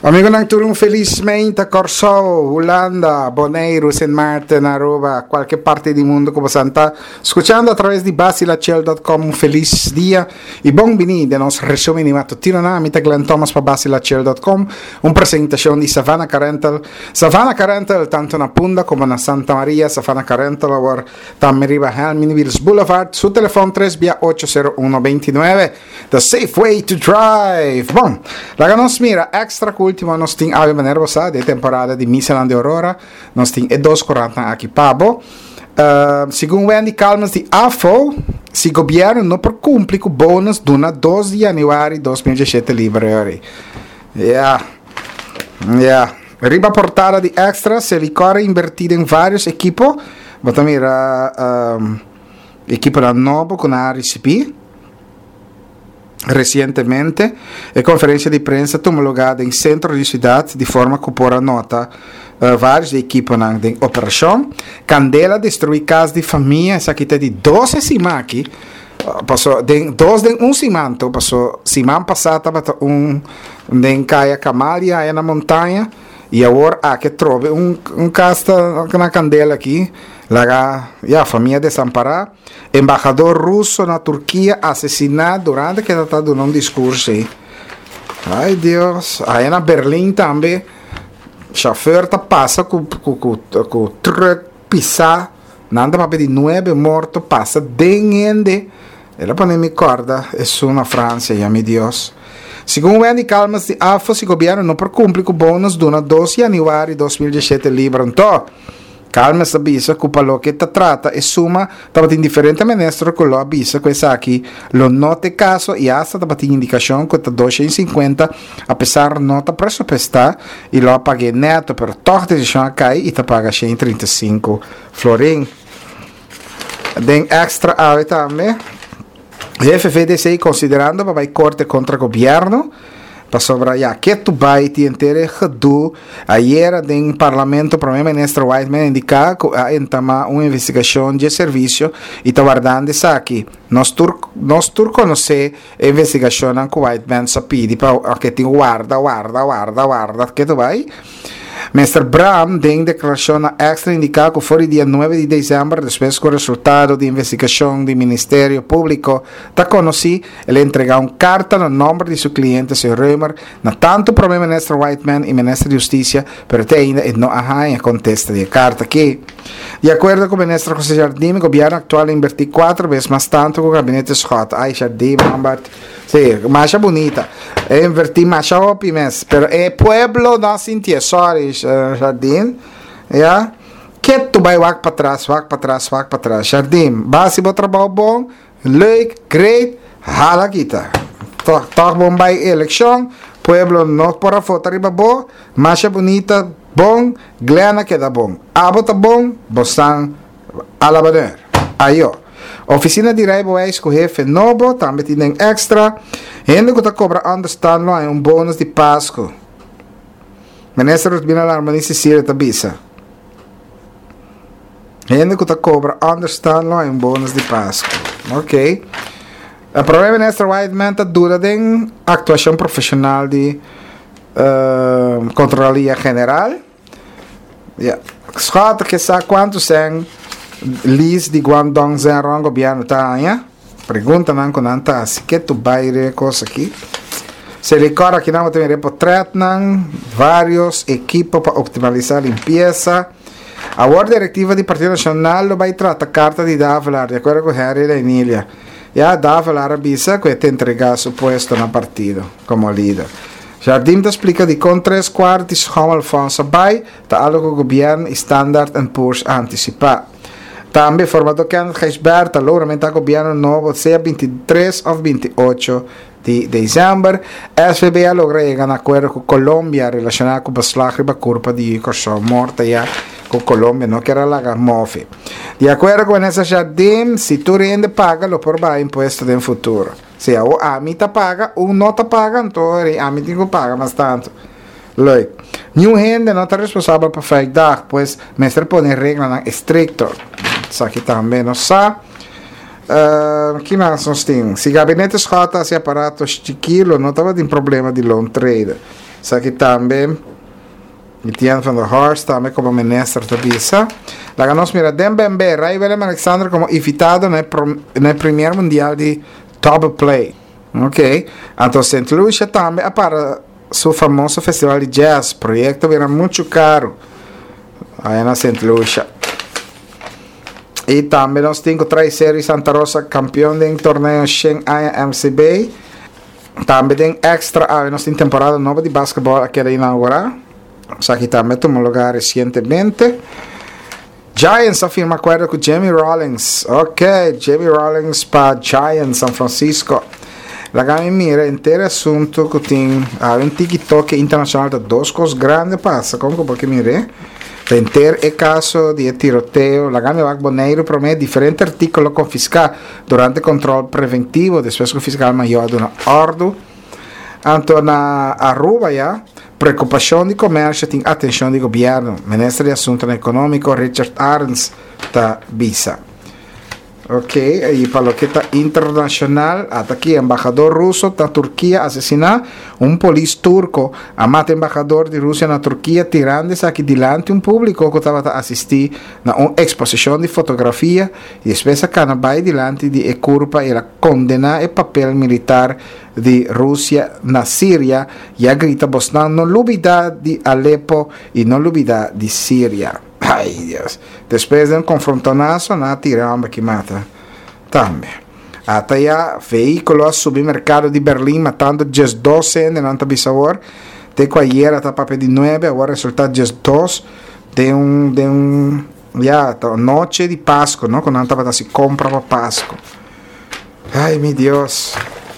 Amigo nang turong felizmente Corso, Holanda, Bonaire, St. Martin, Aruba, qualche parte di mondo come santa, escuchando a través di basilacel.com un feliz dia e buon venire del nostro resume di mattutino namita Glenn Thomas per basilacel.com, un presentazione di Savannah Carental, tanto na Punda come na Santa Maria, Savannah Carental, or Tammeriva Helminville Boulevard, su telefono 3 via 80129, the safe way to drive. Bom, la nos mira extra cool. Último nós temos a nervosa de temporada de Miseland de Aurora, nós temos E240 aqui Pabo. Segundo Wendy Calmas de AFO, se o governo não cumpre com o bônus do 2 de janeiro de 2017 livre. Riba portada de extra, se licore invertida em vários equipos, vou também equipo da Novo com a RCP. Recentemente, a conferência de imprensa homologada em centro de cidade de forma que por a nota vários equipes na operação. Candela destruir casa de família, essa aqui tem de 12 simaki. Passou de um cimento, passou semana passada de caia Camalia aí na montanha e agora que trove casta na Candela aqui. A família desamparada, embaixador russo na Turquia assassinado durante que está dando um discurso. Ai Deus, aí na Berlim também, chofer passa com o truck pisar, nada para pedir 9 mortos, passa dengue. Ela põe me corda, é na França, já meu Deus. Segundo Wendy Calmas de AFO, o governo não cumpre com o bônus do 12 de janeiro de 2017 livre. Então, Calma essa bisa que o palo que te trata e suma estava em diferente ministro que lo avisa que essa aqui lo note caso e hasta estava em indicação que está 250 apesar nota pressuposta e lo pague neto per torta de chão cai e te paga 135 florin. Den extra ave também FFDC considerando para vai corte contra governo para sobre que tu vai te inteiro gedoe ayer no parlamento o primeiro-ministro Whiteman indica que há entama uma investigação de serviço e está guardando isso aqui nós conhecer a investigação que Whiteman se pede para que te guarda que tu vai Mr. Brown tem declaração extra indicar que foi dia 9 de dezembro, depois que o resultado da investigação do Ministério Público está conhecido, ele entregou carta no nome de seu cliente, Sr. Römer, na tanto o primeiro-ministro Whiteman e o ministro de Justiça, mas ainda não há contesta de carta aqui. De acordo com o ministro José Jardim, o governo atual invertiu 4 vezes mais tanto que o gabinete Scott. Ai, Jardim, sim, mais bonita. Invertir mais ópimas, mas o pueblo não sentia, sorry, Jardim, que tu vai para trás, Jardim, base para trabalho bom, leuk, great, hala kita. Toch bom vai eleição, pueblo não para foto riba bom, mais bonita, bom, glena que dá bom, abo tá bom, bostan alabader, aí ó. Oficina de Raibo é com o jefe novo, também tem extra. Ainda que está cobra understand lá, é bônus de Páscoa. Ministro de Harmoniza Síria Tabisa. Ainda que está cobra understand lá, é bônus de Páscoa. Ok. O problema ministro Whiteman está dura de atuação profissional de Controlaria General. Schat que sabe quantos são Liz de Guangdong Zhenrong governo tá, pergunta não com nanta, se que tu vai coisa aqui. Se ele corre aqui não tem portrait não, vários equipos para optimizar a limpeza. A ordem diretiva do Partido Nacional vai tratar carta de Davalar, de acordo com Harry da Emília. E a Davalar avisa que te entregar seu posto no partido como líder. Jardim te explica de com 3/4 como Alfonso vai, tá algo que o governo Standard & Poor's antecipar. Também formato que Gilberto logramento o governo novo seja 23 ou 28 de dezembro. SBA logra chegar a acordo com Colômbia relacionado com o beslag da culpa de corrupção morta já com Colômbia não quer alagar move. De acordo com essa Jardim, se tu rende paga, lo por vai imposto no futuro. Se a mim tá paga, o não tá paga, então a mim tem que pagar mais tanto. Leuk. New gente não está responsável por fazer, pois mestre põe regra estricto. Isso aqui também não sabe. Que mais nós temos? Se gabinete Scott, se aparatos chiquilo, não estava em problema de long trade. Aqui também Etienne van der Horst também como ministro da Bisa. Lá nós mira Dembembe, Ray Willem Alexander como invitado no primeiro mundial de Double Play. Ok? Então St. Lucia também para seu famoso festival de jazz. Projeto era muito caro aí na St. Lucia. E também nós temos 3 séries Santa Rosa campeão do torneio Shen MCB. Também tem extra, nós temos temporada nova de basquetebol aqui da inaugurar. Aqui também tomou lugar recentemente. Giants afirma acordo com Jamie Rawlings. Ok, Jamie Rawlings para Giants San Francisco. Lá me mira inteiro assunto que tem um TikTok internacional de 2 coisas grandes passa. Como porque mire? Inteiro é caso de tiroteio. Lá me vai Boneiro promete diferentes artículos confiscar durante o controle preventivo. Depois que o fiscal maior de uma ordem. Então na Aruba já. Preocupação de comércio tem atenção do governo. Ministro de Assuntos Econômicos Richard Arns da Bisa. Ok, aí para o que está internacional, até aqui embaixador russo da Turquia assassinar polícia turco. A mata embaixador de Rússia na Turquia tirando-se aqui diante público que estava a assistir na uma exposição de fotografia e depois a vai diante de curva e condena o papel militar de Rússia na Síria e a grita bostando não lubida de Alepo e não lubida de Síria. Ai Deus. Depois de confrontonazo na tiramba que mata. Também. Até já veículo a submercado de Berlim matando just 12 de nanta bisawar. De ayer até papel de 9, agora resultado just 2 de já noite de Páscoa, não? Quando nanta para se compra para Páscoa. Ai meu Deus.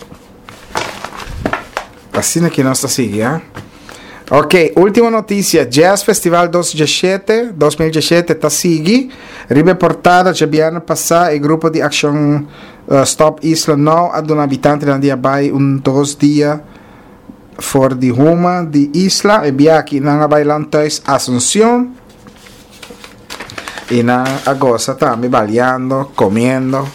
Assim que nós está seguindo, Ok, última notícia. Jazz Festival 2017 está seguindo. Reportada de ano passado, o grupo de ação Stop Isla Now, a um habitante na dia vai 2 dias fora de Roma, de Isla, e via aqui na Bailantes Asunción. E na agosto também baleando, comendo.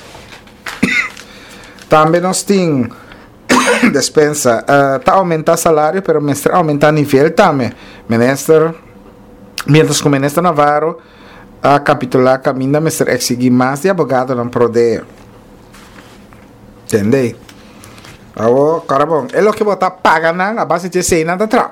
Também nós temos despensa, está aumentando salário, pero mestre aumentar nível também. Ministro, mientras que o ministro Navarro a capitular caminho, mestre exigir mais de abogado não pode. Entendeu? Agora, cara bom, é o que botar pagando a base de 100 nada atrás.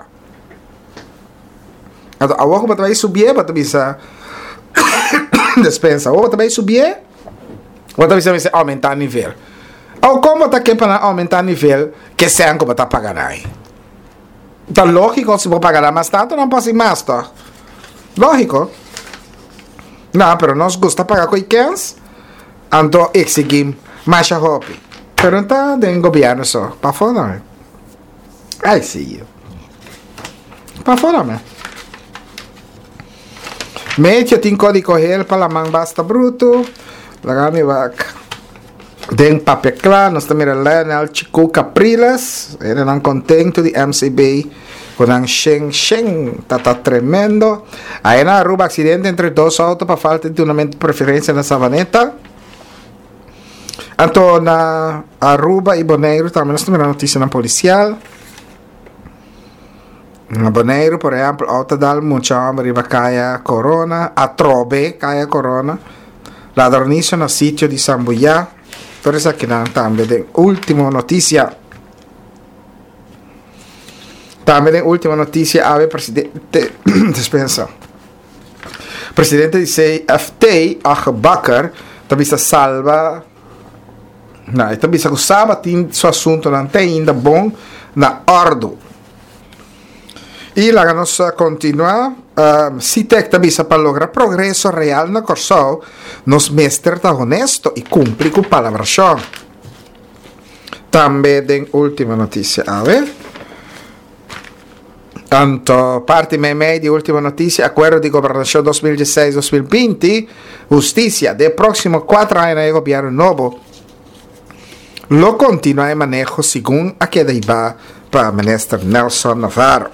Agora que vai subir, vai bisa despensa. Agora vai subir, vai bisa aumentar nível. Ou como está aqui para aumentar o nível que se como está pagando aí? Então, lógico, se vou pagar mais tanto, não posso ir mais, tá? Lógico. Não, mas nós gostamos de pagar com quem? Então, exigimos mais a roupa. Mas está dentro do governo só. Para fora, não. Ai, sim. Para fora, não. Média tem código correr para a mão basta bruto. Lá me vai. Den papel claro, nós também lá Chico Capriles, ele não contento de MCB, com um Shen, tá tremendo. Aí na Aruba, acidente entre 2 autos para falta de tunamento de preferência na Savaneta. Então, na Aruba e Bonaire, também nós temos a notícia na policial. Na Bonaire, por exemplo, auto dal mucham riba caia corona, a trobe caia corona. La dornicio no sitio di Sambuya. Por eso aquí también de última noticia. También de última noticia, ave presidente despensa. Presidente dice FT Bakar, también se salva. No, también se usaba su asunto não tem ainda bom na ordo. E lá nós continuar, CITEC também para lograr progresso real na corso, nos mestre está honesto e cumpre com palavração. Também tem última notícia, a ver. Então, parte meme de última notícia, acordo de governação 2016-2020, justiça, de próximo 4 anos de governo novo, lo continua em manejo segundo a que deiva para o ministro Nelson Navarro.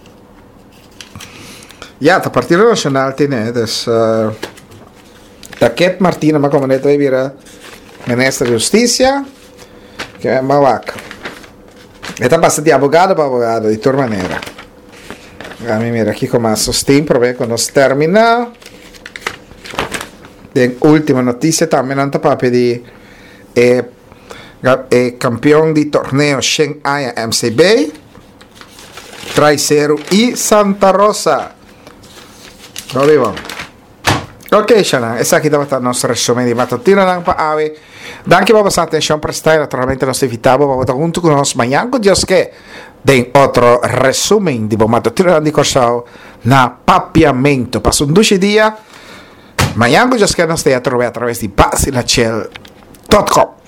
Ja, het Partido Nacional tiene, dus Taquet Martina, maar como neto vira ministro de Justicia, que é mavaca. Está bastante de abogado para abogado, de toda maneira. A mí mira aquí como sostén, pero cuando nos termina. De última noticia también anta para pedir campeón de torneo Shanghai MCB, Traiceiro y Santa Rosa. No digo. Ok, Shannon, essa aqui deve estar nosso resumo de matutina lang pa ave. Danke para a atenção prestada, naturalmente nós evitamos para estar junto com nós amanhã, com Deus que tem outro resumo de matutina de Corsal na papiamento. Passa 2 dias. Amanhã, Deus que nós te através de basilachel.com.